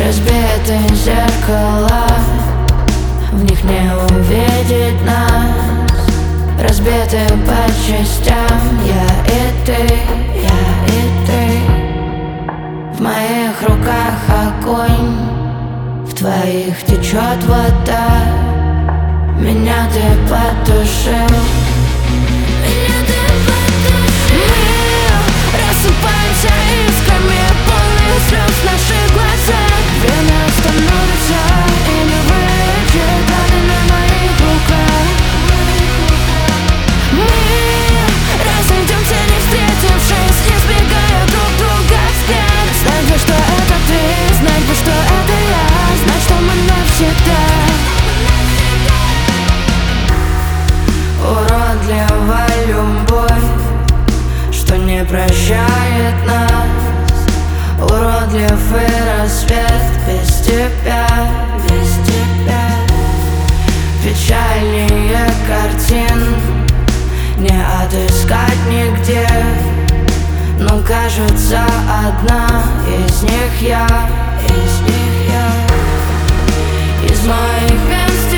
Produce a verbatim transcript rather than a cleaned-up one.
Разбитые зеркала, в них не увидеть нас. Разбитые по частям, я и ты, я и ты. В моих руках огонь, в твоих течет вода. Меня ты потушил, меня ты потушил. Мы рассыпаемся искрами, полные слез наши глаза. Время остановится и не выйдет, даже на моих руках. Мы разойдемся, не встретившись, избегая друг друга взгляд. Знать бы, что это ты, знать бы, что это я, знать, что мы навсегда. Уродливая любовь, что не прощает нас. Уродлив и рассвет без тебя, без тебя. Печальнее картин не отыскать нигде, но кажется, одна из них я, из них я. Из моих вен